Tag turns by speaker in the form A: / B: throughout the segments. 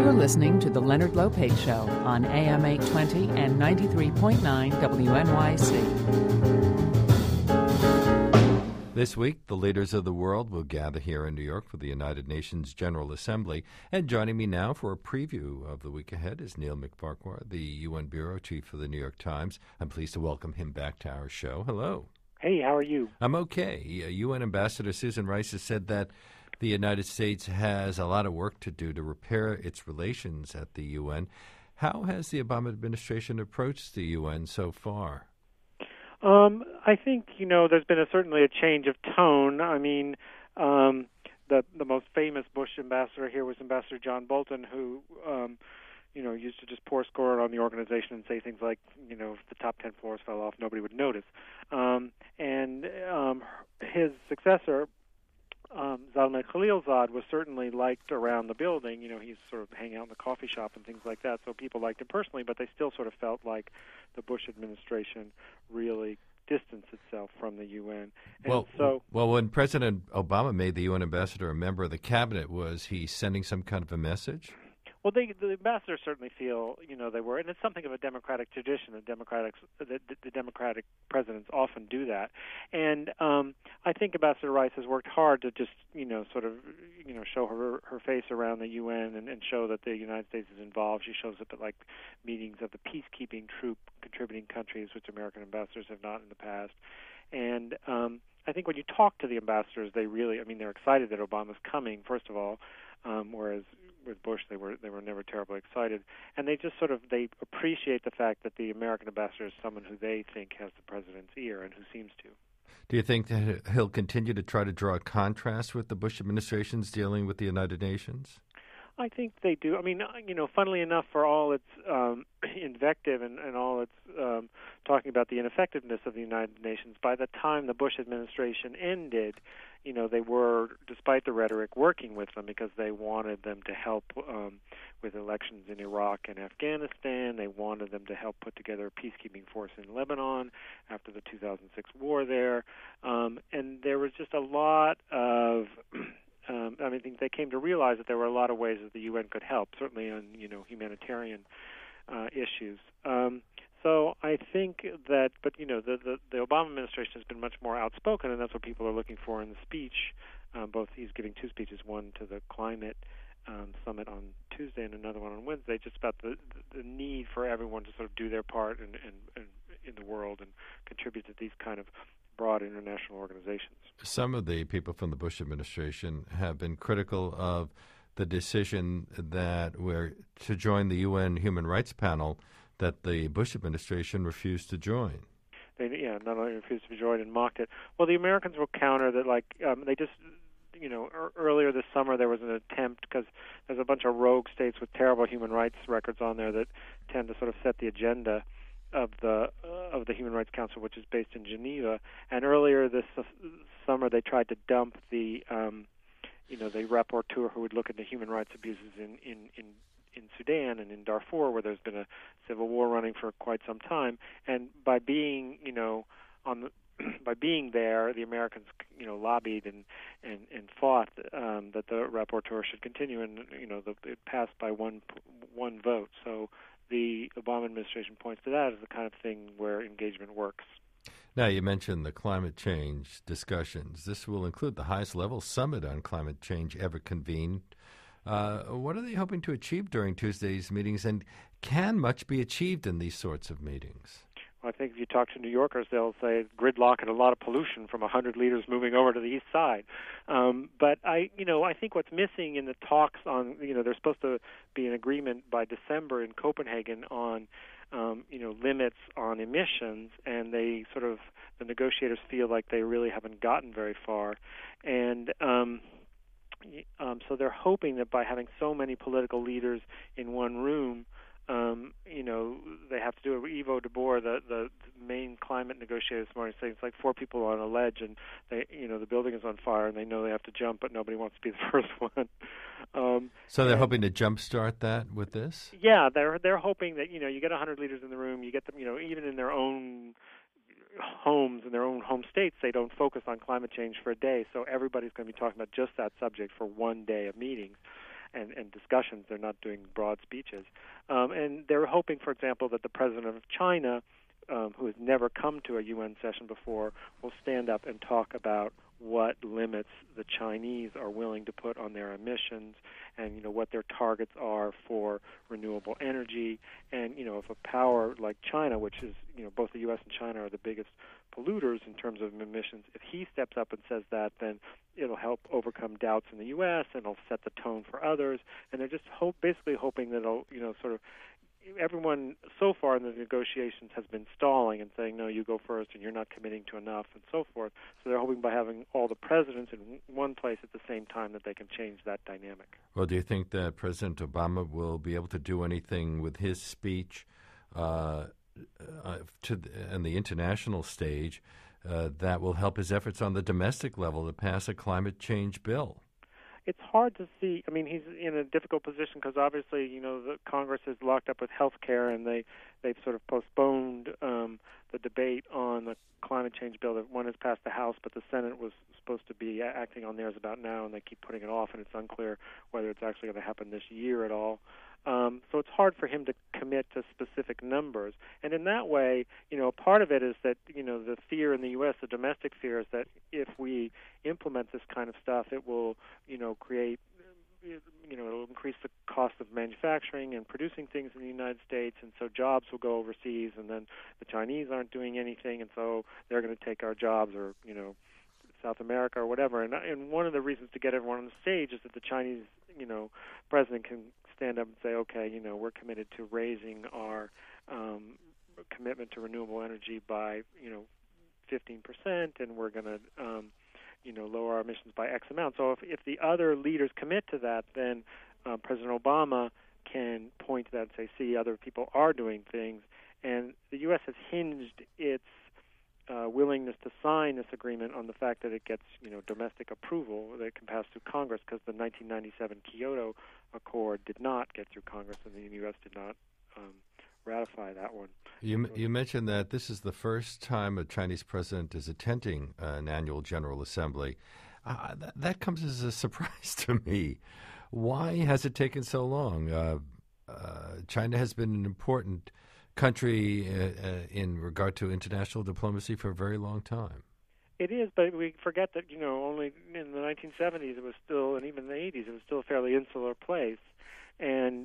A: You're listening to The Leonard Lopate Show on AM 820 and 93.9 WNYC.
B: This week, the leaders of the world will gather here in New York for the United Nations General Assembly. And joining me now for a preview of the week ahead is Neil McFarquhar, the UN Bureau Chief for the New York Times. I'm pleased to welcome him back to our show. Hello.
C: Hey, how are you?
B: I'm okay. UN Ambassador Susan Rice has said that the United States has a lot of work to do to repair its relations at the UN. How has the Obama administration approached the UN so far?
C: I think, there's been certainly a change of tone. I mean, the most famous Bush ambassador here was Ambassador John Bolton, who, used to just pour scorn on the organization and say things like, if the top 10 floors fell off, nobody would notice. His successor, Zalmay Khalilzad, was certainly liked around the building. He's sort of hanging out in the coffee shop and things like that, so people liked him personally, but they still sort of felt like the Bush administration really distanced itself from the UN. And
B: well, when President Obama made the UN ambassador a member of the cabinet, was he sending some kind of a message?
C: Well, the ambassadors certainly feel, they were, and it's something of a democratic tradition. The Democratic presidents often do that, and I think Ambassador Rice has worked hard to just, show her face around the UN and show that the United States is involved. She shows up at meetings of the peacekeeping troop contributing countries, which American ambassadors have not in the past, and I think when you talk to the ambassadors, they're excited that Obama's coming, first of all, whereas with Bush they were never terribly excited, and they just they appreciate the fact that the American ambassador is someone who they think has the president's ear and who seems to.
B: Do you think that he'll continue to try to draw a contrast with the Bush administration's dealing with the United Nations?
C: I think they do. I mean, funnily enough, for all its invective and all its talking about the ineffectiveness of the United Nations, by the time the Bush administration ended, they were, despite the rhetoric, working with them because they wanted them to help with elections in Iraq and Afghanistan. They wanted them to help put together a peacekeeping force in Lebanon after the 2006 war there. And there was just a lot of... I think they came to realize that there were a lot of ways that the UN could help, certainly on, humanitarian issues. So I think that, but, the Obama administration has been much more outspoken, and that's what people are looking for in the speech. Both he's giving two speeches, one to the climate summit on Tuesday and another one on Wednesday, just about the need for everyone to sort of do their part in the world and contribute to these kind of broad international organizations.
B: Some of the people from the Bush administration have been critical of the decision that we're to join the UN Human Rights Panel that the Bush administration refused to join.
C: They not only refused to join and mocked it. Well, the Americans will counter that, they just, earlier this summer there was an attempt, because there's a bunch of rogue states with terrible human rights records on there that tend to sort of set the agenda of the Human Rights Council, which is based in Geneva. And earlier this summer, they tried to dump the rapporteur who would look into human rights abuses in Sudan and in Darfur, where there's been a civil war running for quite some time. And by being, by being there, the Americans, lobbied and fought that the rapporteur should continue, and it passed by one vote. So the Obama administration points to that as the kind of thing where engagement works.
B: Now, you mentioned the climate change discussions. This will include the highest level summit on climate change ever convened. What are they hoping to achieve during Tuesday's meetings, and can much be achieved in these sorts of meetings?
C: Well, I think if you talk to New Yorkers, they'll say gridlock and a lot of pollution from 100 leaders moving over to the east side. But I think what's missing in the talks on, there's supposed to be an agreement by December in Copenhagen on, limits on emissions, and the negotiators feel like they really haven't gotten very far. And so they're hoping that by having so many political leaders in one room, they have to do it. Ivo de Boer, the main climate negotiator this morning, saying it's like four people on a ledge, and the building is on fire, and they know they have to jump, but nobody wants to be the first one.
B: So they're hoping to jumpstart that with this?
C: Yeah, they're hoping that you get 100 leaders in the room, you get them, even in their own homes, in their own home states, they don't focus on climate change for a day. So everybody's going to be talking about just that subject for one day of meetings. and discussions. They're not doing broad speeches. And they're hoping, for example, that the president of China, who has never come to a UN session before, will stand up and talk about what limits the Chinese are willing to put on their emissions, and what their targets are for renewable energy. And if a power like China, which is both the U.S. and China are the biggest polluters in terms of emissions, if he steps up and says that, then it'll help overcome doubts in the U.S. and it'll set the tone for others. And they're just basically hoping that it'll sort of everyone so far in the negotiations has been stalling and saying, no, you go first and you're not committing to enough and so forth. So they're hoping by having all the presidents in one place at the same time that they can change that dynamic.
B: Well, do you think that President Obama will be able to do anything with his speech on the international stage that will help his efforts on the domestic level to pass a climate change bill?
C: It's hard to see. I mean, he's in a difficult position because obviously, the Congress is locked up with health care, and they've sort of postponed the debate on the climate change bill. That one has passed the House, but the Senate was supposed to be acting on theirs about now, and they keep putting it off, and it's unclear whether it's actually going to happen this year at all. So it's hard for him to commit to specific numbers. And in that way, part of it is that, the fear in the U.S., the domestic fear, is that if we implement this kind of stuff, it will, create, it'll increase the cost of manufacturing and producing things in the United States, and so jobs will go overseas, and then the Chinese aren't doing anything, and so they're going to take our jobs, or, South America or whatever. And one of the reasons to get everyone on the stage is that the Chinese, president can stand up and say, okay, we're committed to raising our commitment to renewable energy by, 15%, and we're going to, lower our emissions by X amount. So if the other leaders commit to that, then President Obama can point to that and say, see, other people are doing things. And the U.S. has hinged its willingness to sign this agreement on the fact that it gets, domestic approval, that it can pass through Congress, because the 1997 Kyoto Accord did not get through Congress, and the U.S. did not ratify that one.
B: You mentioned that this is the first time a Chinese president is attending an annual General Assembly. That comes as a surprise to me. Why has it taken so long? China has been an important country in regard to international diplomacy for a very long time.
C: It is, but we forget that, only in the 1970s it was still, and even the 80s, it was still a fairly insular place. And,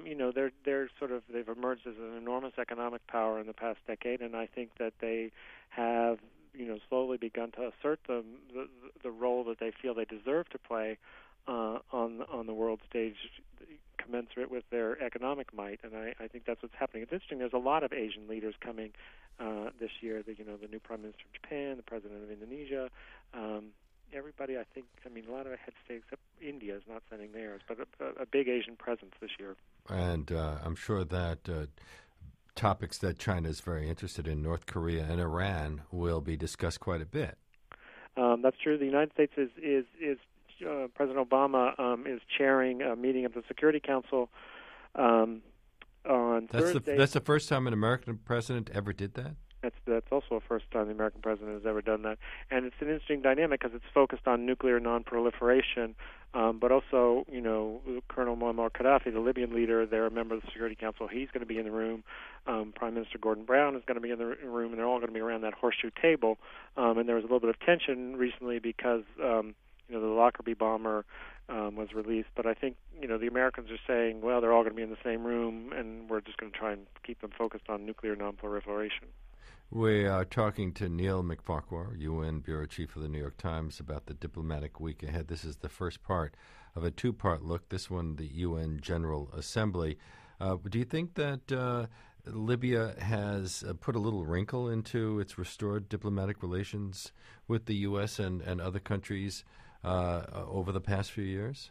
C: they've emerged as an enormous economic power in the past decade, and I think that they have, slowly begun to assert the role that they feel they deserve to play on the world stage, commensurate with their economic might, and I think that's what's happening. It's interesting. There's a lot of Asian leaders coming this year. The new Prime Minister of Japan, the President of Indonesia, everybody. A lot of head states, except India is not sending theirs, but a big Asian presence this year. And
B: I'm sure that topics that China is very interested in, North Korea and Iran, will be discussed quite a bit.
C: That's true. The United States is President Obama is chairing a meeting of the Security Council on Thursday.
B: That's the first time an American president ever did that?
C: That's also a first time the American president has ever done that. And it's an interesting dynamic because it's focused on nuclear non-proliferation, but also, Colonel Muammar Gaddafi, the Libyan leader, they're a member of the Security Council. He's going to be in the room. Prime Minister Gordon Brown is going to be in the room, and they're all going to be around that horseshoe table. And there was a little bit of tension recently because the Lockerbie bomber was released. But I think, the Americans are saying, well, they're all going to be in the same room, and we're just going to try and keep them focused on nuclear non-proliferation.
B: We are talking to Neil McFarquhar, UN Bureau Chief of the New York Times, about the diplomatic week ahead. This is the first part of a two-part look, this one, the UN General Assembly. Do you think that Libya has put a little wrinkle into its restored diplomatic relations with the U.S. and other countries over the past few years?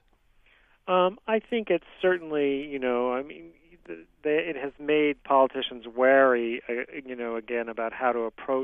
C: I think it's certainly, it has made politicians wary, again, about how to approach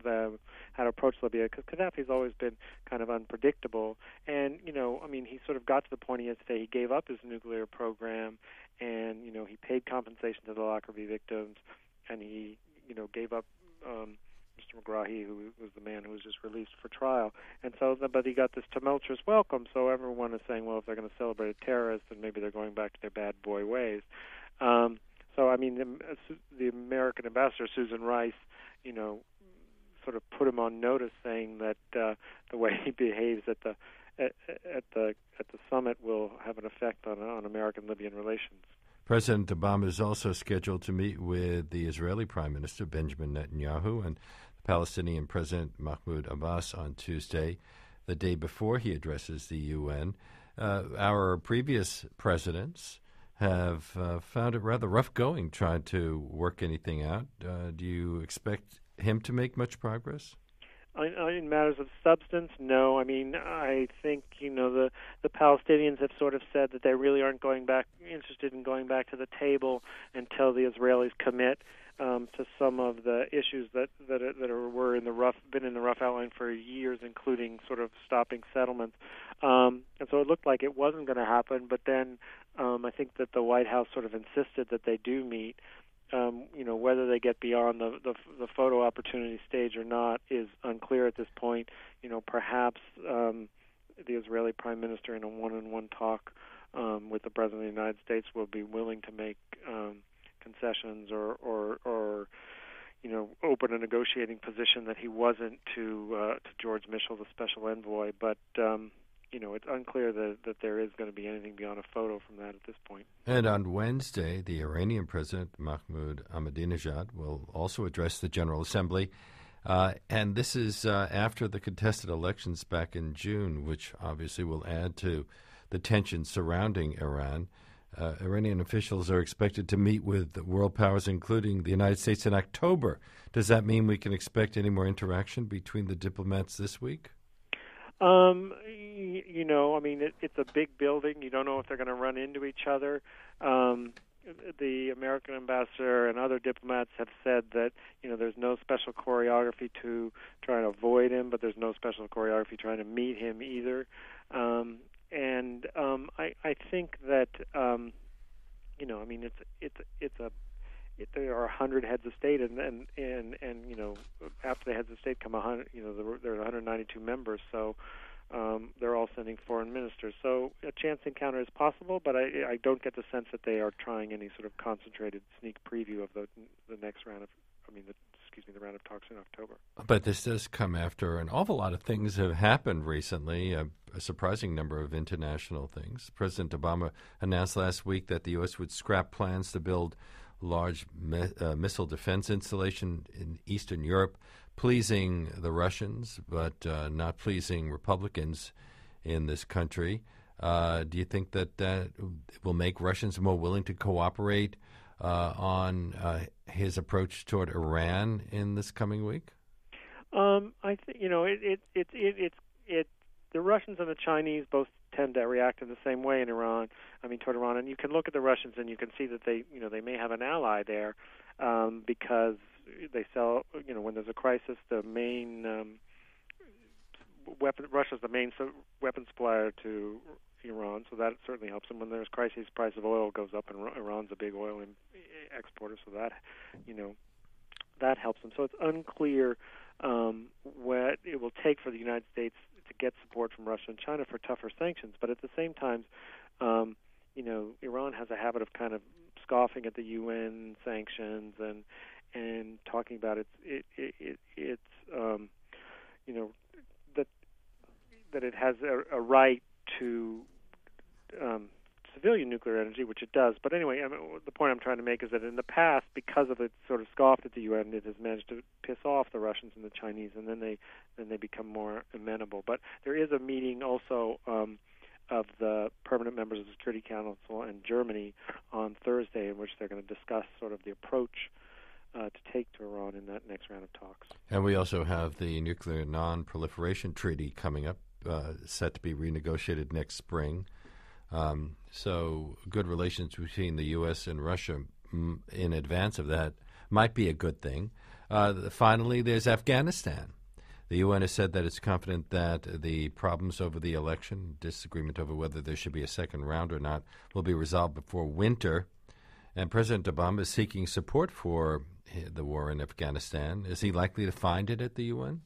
C: Libya, because Gaddafi's always been kind of unpredictable. And, he sort of got to the point yesterday he gave up his nuclear program, and, he paid compensation to the Lockerbie victims, and he, gave up Mr. Megrahi, who was the man who was just released for trial. And so, but he got this tumultuous welcome, so everyone is saying, well, if they're going to celebrate a terrorist, then maybe they're going back to their bad boy ways. So, I mean, the American ambassador, Susan Rice, sort of put him on notice, saying that the way he behaves at the summit will have an effect on American-Libyan relations.
B: President Obama is also scheduled to meet with the Israeli Prime Minister Benjamin Netanyahu and the Palestinian President Mahmoud Abbas on Tuesday, the day before he addresses the UN. Our previous presidents have found it rather rough going trying to work anything out. Do you expect him to make much progress?
C: In matters of substance, no. I mean, I think the Palestinians have sort of said that they really aren't interested in going back to the table until the Israelis commit to some of the issues that were been in the rough outline for years, including sort of stopping settlements. And so it looked like it wasn't going to happen. But then I think that the White House sort of insisted that they do meet. Whether they get beyond the photo opportunity stage or not is unclear at this point. Perhaps the Israeli Prime Minister in a one-on-one talk with the President of the United States will be willing to make concessions or open a negotiating position that he wasn't to George Mitchell, the special envoy. But it's unclear that there is going to be anything beyond a photo from that at this point.
B: And on Wednesday, the Iranian President Mahmoud Ahmadinejad will also address the General Assembly. And this is after the contested elections back in June, which obviously will add to the tension surrounding Iran. Iranian officials are expected to meet with world powers, including the United States, in October. Does that mean we can expect any more interaction between the diplomats this week?
C: It's a big building. You don't know if they're going to run into each other. The American ambassador and other diplomats have said that, there's no special choreography to try to avoid him, but there's no special choreography trying to meet him either. I think that, there are 100 heads of state, and after the heads of state come 100. There are 192 members, so they're all sending foreign ministers. So a chance encounter is possible, but I don't get the sense that they are trying any sort of concentrated sneak preview of the next round of, the round of talks in October.
B: But this does come after an awful lot of things have happened recently, a surprising number of international things. President Obama announced last week that the U.S. would scrap plans to build large missile defense installation in Eastern Europe, pleasing the Russians, but not pleasing Republicans in this country. Do you think that will make Russians more willing to cooperate on his approach toward Iran in this coming week?
C: I think the Russians and the Chinese both tend to react in the same way toward Iran. And you can look at the Russians and you can see that they may have an ally there because they sell. When there's a crisis, the main Russia's the main weapon supplier to Iran, so that certainly helps them. When there's crisis, the price of oil goes up, and Iran's a big oil exporter, so that helps them. So it's unclear what it will take for the United States to get support from Russia and China for tougher sanctions. But at the same time, Iran has a habit of kind of scoffing at the UN sanctions and talking about that it has a right to civilian nuclear energy, which it does. But anyway, the point I'm trying to make is that in the past, because of it sort of scoffed at the UN, it has managed to piss off the Russians and the Chinese, and then they become more amenable. But there is a meeting also of the permanent members of the Security Council and Germany on Thursday, in which they're going to discuss sort of the approach to take to Iran in that next round of talks.
B: And we also have the Nuclear Non-Proliferation Treaty coming up, set to be renegotiated next spring. So good relations between the U.S. and Russia in advance of that might be a good thing. Finally, there's Afghanistan. The UN has said that it's confident that the problems over the election, disagreement over whether there should be a second round or not, will be resolved before winter. And President Obama is seeking support for the war in Afghanistan. Is he likely to find it at the UN?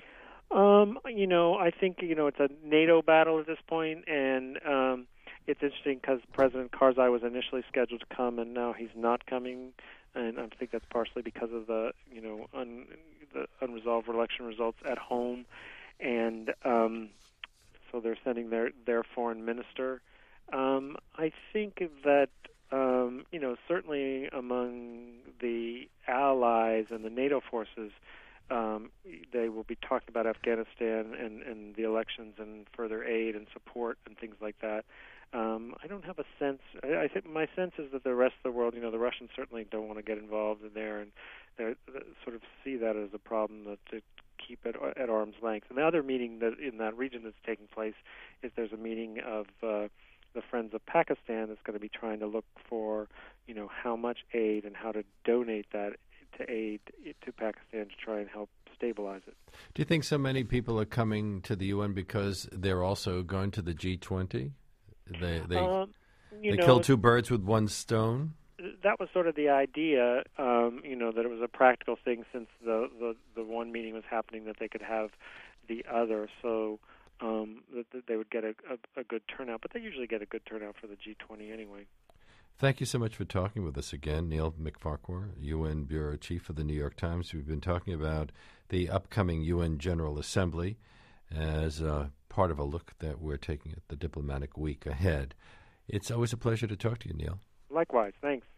C: I think, it's a NATO battle at this point, and it's interesting because President Karzai was initially scheduled to come, and now he's not coming, and I think that's partially because of the unresolved election results at home, and so they're sending their foreign minister. I think that certainly among the allies and the NATO forces, they will be talking about Afghanistan and the elections and further aid and support and things like that. I don't have a sense. I think my sense is that the rest of the world, the Russians certainly don't want to get involved in there, and they sort of see that as a problem to keep it at arm's length. And the other meeting that in that region that's taking place is there's a meeting of the Friends of Pakistan that's going to be trying to look for, how much aid and how to donate that to aid to Pakistan to try and help stabilize it.
B: Do you think so many people are coming to the UN because they're also going to the G20? They kill two birds with one stone?
C: That was sort of the idea, that it was a practical thing since the one meeting was happening that they could have the other, so that they would get a good turnout. But they usually get a good turnout for the G20 anyway.
B: Thank you so much for talking with us again, Neil McFarquhar, UN Bureau Chief of the New York Times. We've been talking about the upcoming UN General Assembly as part of a look that we're taking at the diplomatic week ahead. It's always a pleasure to talk to you, Neil.
C: Likewise. Thanks.